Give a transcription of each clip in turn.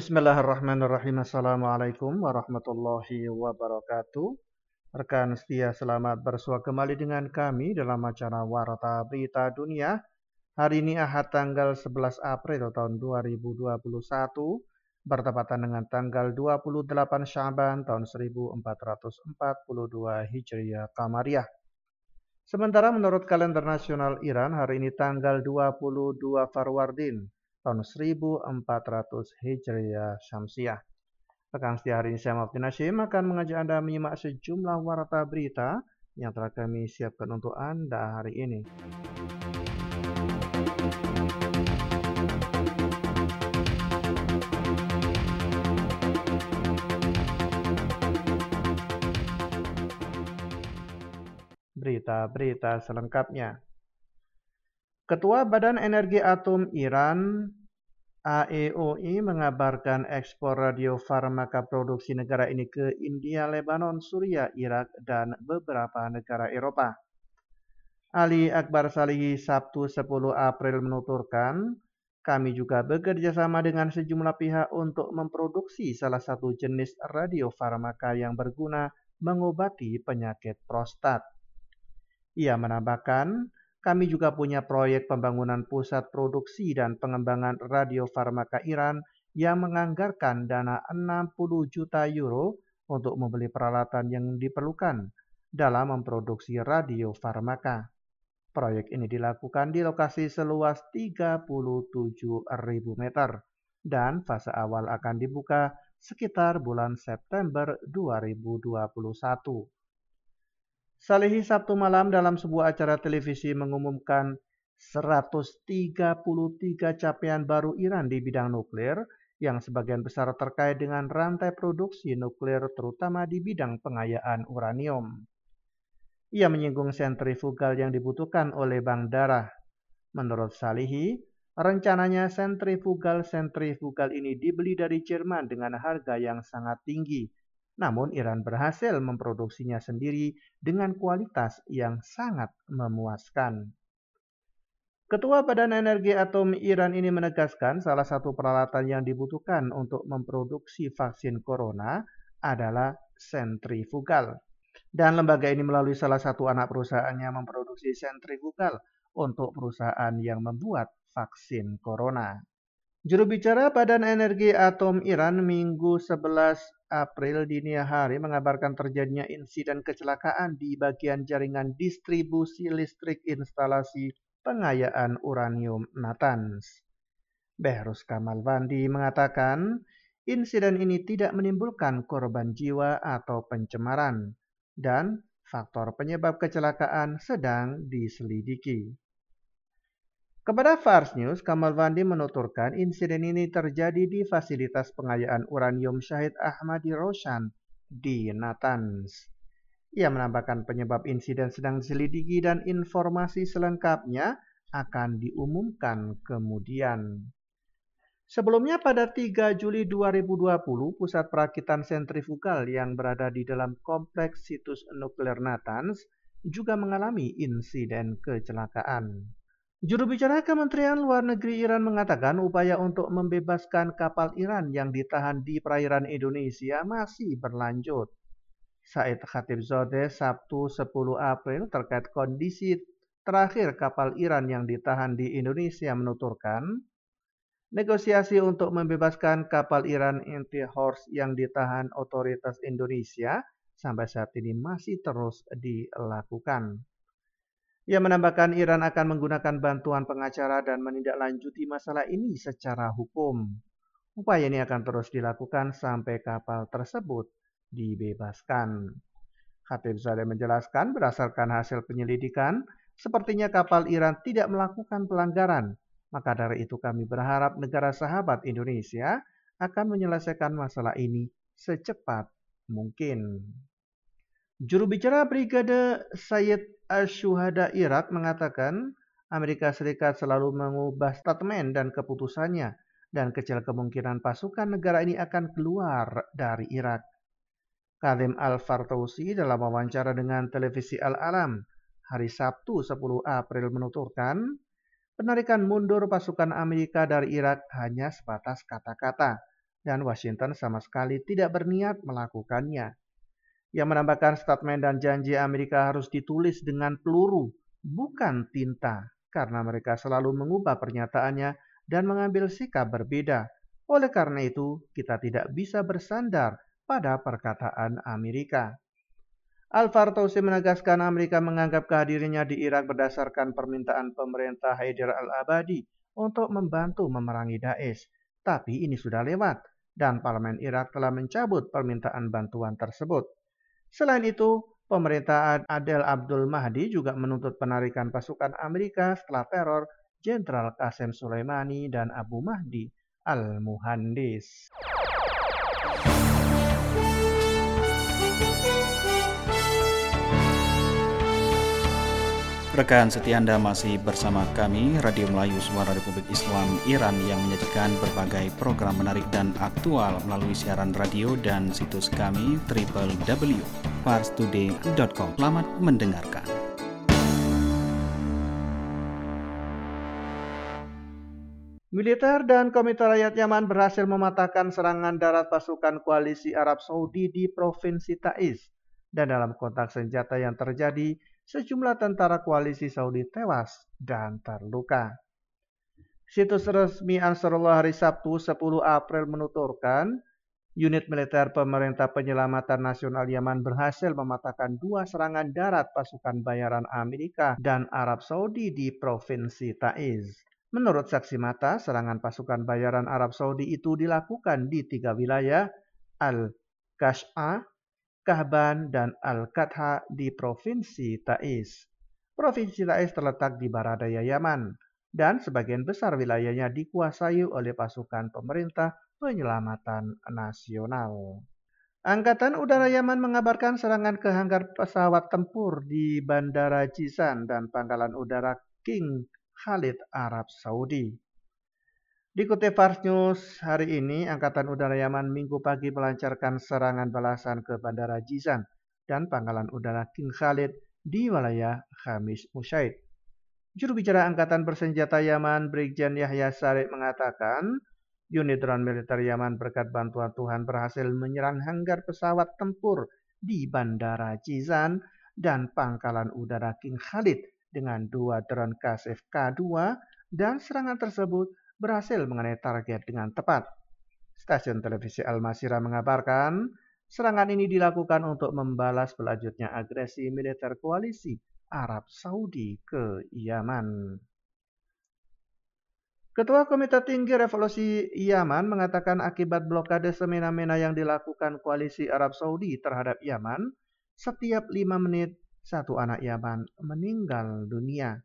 Bismillahirrahmanirrahim. Assalamualaikum warahmatullahi wabarakatuh. Rekan setia, selamat bersua kembali dengan kami dalam acara Warta Berita Dunia. Hari ini Ahad tanggal 11 April tahun 2021, bertepatan dengan tanggal 28 Syaban tahun 1442 Hijriah Qamariyah. Sementara menurut kalender nasional Iran, hari ini tanggal 22 Farwardin tahun 1400 Hijriah Syamsiah. Rekan setia, hari ini saya Mufti Nasyim akan mengajak Anda menyimak sejumlah warta berita yang telah kami siapkan untuk Anda hari ini. Berita-berita selengkapnya. Ketua Badan Energi Atom Iran AEOI mengabarkan ekspor radiofarmaka produksi negara ini ke India, Lebanon, Suriah, Irak, dan beberapa negara Eropa. Ali Akbar Salihi Sabtu 10 April menuturkan, kami juga bekerja sama dengan sejumlah pihak untuk memproduksi salah satu jenis radiofarmaka yang berguna mengobati penyakit prostat. Ia menambahkan, kami juga punya proyek pembangunan pusat produksi dan pengembangan radiofarmaka Iran yang menganggarkan dana 60 juta euro untuk membeli peralatan yang diperlukan dalam memproduksi radiofarmaka. Proyek ini dilakukan di lokasi seluas 37.000 meter dan fase awal akan dibuka sekitar bulan September 2021. Salihi Sabtu malam dalam sebuah acara televisi mengumumkan 133 capaian baru Iran di bidang nuklir yang sebagian besar terkait dengan rantai produksi nuklir terutama di bidang pengayaan uranium. Ia menyinggung sentrifugal yang dibutuhkan oleh Bank Darah. Menurut Salihi, rencananya sentrifugal ini dibeli dari Jerman dengan harga yang sangat tinggi. Namun Iran berhasil memproduksinya sendiri dengan kualitas yang sangat memuaskan. Ketua Badan Energi Atom Iran ini menegaskan salah satu peralatan yang dibutuhkan untuk memproduksi vaksin corona adalah sentrifugal. Dan lembaga ini melalui salah satu anak perusahaannya memproduksi sentrifugal untuk perusahaan yang membuat vaksin corona. Juru bicara Badan Energi Atom Iran Minggu 11 April dini hari mengabarkan terjadinya insiden kecelakaan di bagian jaringan distribusi listrik instalasi pengayaan uranium Natanz. Behrus Kamalvandi mengatakan insiden ini tidak menimbulkan korban jiwa atau pencemaran dan faktor penyebab kecelakaan sedang diselidiki. Kepada Fars News, Kamalvandi menuturkan insiden ini terjadi di fasilitas pengayaan uranium Syahid Ahmadi Roshan di Natanz. Ia menambahkan penyebab insiden sedang diselidiki dan informasi selengkapnya akan diumumkan kemudian. Sebelumnya pada 3 Juli 2020, pusat perakitan sentrifugal yang berada di dalam kompleks situs nuklir Natanz juga mengalami insiden kecelakaan. Juru bicara Kementerian Luar Negeri Iran mengatakan upaya untuk membebaskan kapal Iran yang ditahan di perairan Indonesia masih berlanjut. Said Khatibzadeh Sabtu 10 April terkait kondisi terakhir kapal Iran yang ditahan di Indonesia menuturkan, negosiasi untuk membebaskan kapal Iran Inti Horse yang ditahan otoritas Indonesia sampai saat ini masih terus dilakukan. Ia menambahkan Iran akan menggunakan bantuan pengacara dan menindaklanjuti masalah ini secara hukum. Upaya ini akan terus dilakukan sampai kapal tersebut dibebaskan. Khatibzadeh menjelaskan berdasarkan hasil penyelidikan, sepertinya kapal Iran tidak melakukan pelanggaran. Maka dari itu kami berharap negara sahabat Indonesia akan menyelesaikan masalah ini secepat mungkin. Juru bicara Brigade Sayyid Ash-Shuhada Irak mengatakan Amerika Serikat selalu mengubah statement dan keputusannya dan kecil kemungkinan pasukan negara ini akan keluar dari Irak. Kadhim Al-Fartausi dalam wawancara dengan televisi Al-Alam hari Sabtu 10 April menuturkan penarikan mundur pasukan Amerika dari Irak hanya sebatas kata-kata dan Washington sama sekali tidak berniat melakukannya. Ia menambahkan statement dan janji Amerika harus ditulis dengan peluru, bukan tinta, karena mereka selalu mengubah pernyataannya dan mengambil sikap berbeda. Oleh karena itu, kita tidak bisa bersandar pada perkataan Amerika. Al-Fartausi menegaskan Amerika menganggap kehadirannya di Irak berdasarkan permintaan pemerintah Haider al-Abadi untuk membantu memerangi Daesh. Tapi ini sudah lewat, dan parlemen Irak telah mencabut permintaan bantuan tersebut. Selain itu, pemerintah Adel Abdul Mahdi juga menuntut penarikan pasukan Amerika setelah teror Jenderal Qasem Soleimani dan Abu Mahdi al-Muhandis. Rekan setia Anda masih bersama kami, Radio Melayu Suara Republik Islam Iran yang menyajikan berbagai program menarik dan aktual melalui siaran radio dan situs kami www.parstoday.com. Selamat mendengarkan. Militer dan Komite Rakyat Yaman berhasil mematahkan serangan darat pasukan koalisi Arab Saudi di Provinsi Taiz. Dan dalam kontak senjata yang terjadi, sejumlah tentara koalisi Saudi tewas dan terluka. Situs resmi Ansarullah hari Sabtu 10 April menuturkan, unit militer Pemerintah Penyelamatan Nasional Yaman berhasil mematahkan 2 serangan darat pasukan bayaran Amerika dan Arab Saudi di Provinsi Taiz. Menurut saksi mata, serangan pasukan bayaran Arab Saudi itu dilakukan di 3 wilayah, Al-Qash'a, Kahban, dan Al-Qatha di Provinsi Taiz. Provinsi Taiz terletak di barat daya Yaman, dan sebagian besar wilayahnya dikuasai oleh pasukan pemerintah penyelamatan nasional. Angkatan Udara Yaman mengabarkan serangan ke hanggar pesawat tempur di Bandara Jizan dan Pangkalan Udara King Khalid Arab Saudi. Dikutip Fars News hari ini, Angkatan Udara Yaman Minggu pagi melancarkan serangan balasan ke Bandara Jizan dan Pangkalan Udara King Khalid di wilayah Khamis Musyaid. Juru bicara Angkatan Bersenjata Yaman, Brigjen Yahya Sariq mengatakan, unit drone militer Yaman berkat bantuan Tuhan berhasil menyerang hanggar pesawat tempur di Bandara Jizan dan Pangkalan Udara King Khalid dengan 2 drone Qasef K2 dan serangan tersebut berhasil mengenai target dengan tepat. Stasiun televisi Al-Masirah mengabarkan, serangan ini dilakukan untuk membalas berlanjutnya agresi militer koalisi Arab Saudi ke Yaman. Ketua Komite Tinggi Revolusi Yaman mengatakan akibat blokade semena-mena yang dilakukan koalisi Arab Saudi terhadap Yaman, setiap 5 menit satu anak Yaman meninggal dunia.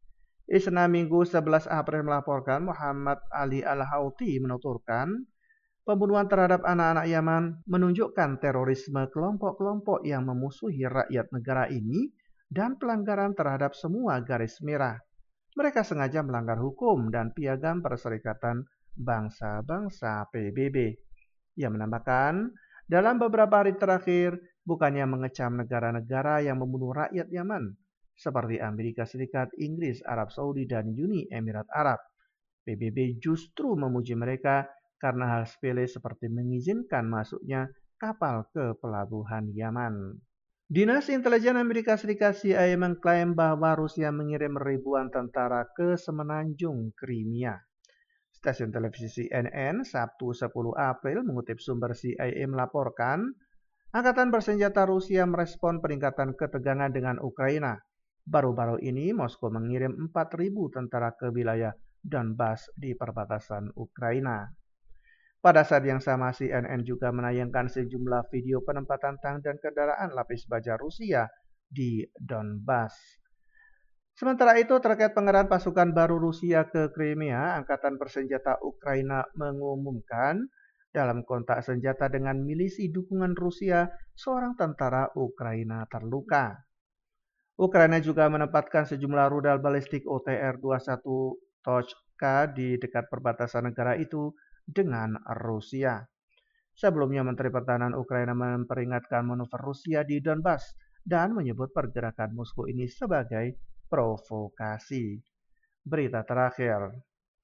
Isna Minggu 11 April melaporkan, Muhammad Ali Al-Houthi menuturkan, pembunuhan terhadap anak-anak Yaman menunjukkan terorisme kelompok-kelompok yang memusuhi rakyat negara ini dan pelanggaran terhadap semua garis merah. Mereka sengaja melanggar hukum dan piagam Perserikatan Bangsa-Bangsa PBB. Ia menambahkan, dalam beberapa hari terakhir, bukannya mengecam negara-negara yang membunuh rakyat Yaman, seperti Amerika Serikat, Inggris, Arab Saudi, dan Uni Emirat Arab. PBB justru memuji mereka karena hal sepele seperti mengizinkan masuknya kapal ke pelabuhan Yaman. Dinas Intelijen Amerika Serikat CIA mengklaim bahwa Rusia mengirim ribuan tentara ke semenanjung Crimea. Stasiun televisi CNN Sabtu 10 April mengutip sumber CIA melaporkan, Angkatan Bersenjata Rusia merespon peningkatan ketegangan dengan Ukraina. Baru-baru ini Moskow mengirim 4.000 tentara ke wilayah Donbas di perbatasan Ukraina. Pada saat yang sama, CNN juga menayangkan sejumlah video penempatan tank dan kendaraan lapis baja Rusia di Donbas. Sementara itu, terkait pengerahan pasukan baru Rusia ke Crimea, Angkatan Bersenjata Ukraina mengumumkan dalam kontak senjata dengan milisi dukungan Rusia, seorang tentara Ukraina terluka. Ukraina juga menempatkan sejumlah rudal balistik OTR-21 Tochka di dekat perbatasan negara itu dengan Rusia. Sebelumnya, Menteri Pertahanan Ukraina memperingatkan manuver Rusia di Donbas dan menyebut pergerakan Moskow ini sebagai provokasi. Berita terakhir.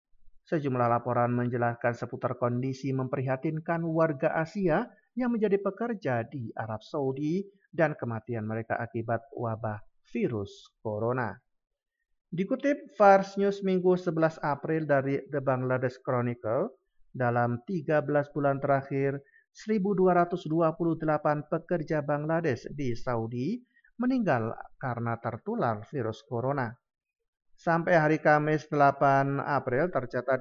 Sejumlah laporan menjelaskan seputar kondisi memprihatinkan warga Asia yang menjadi pekerja di Arab Saudi dan kematian mereka akibat wabah virus corona. Dikutip Fars News Minggu 11 April dari The Bangladesh Chronicle, dalam 13 bulan terakhir, 1.228 pekerja Bangladesh di Saudi meninggal karena tertular virus corona. Sampai hari Kamis 8 April tercatat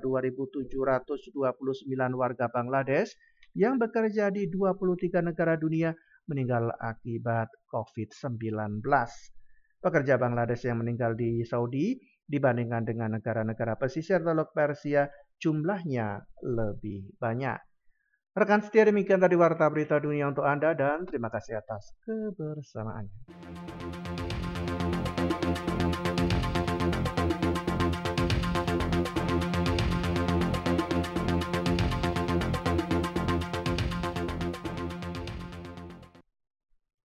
2.729 warga Bangladesh yang bekerja di 23 negara dunia meninggal akibat COVID-19. Pekerja Bangladesh yang meninggal di Saudi dibandingkan dengan negara-negara pesisir Teluk Persia jumlahnya lebih banyak. Rekan setia, demikian tadi Warta Berita Dunia untuk Anda dan terima kasih atas kebersamaannya.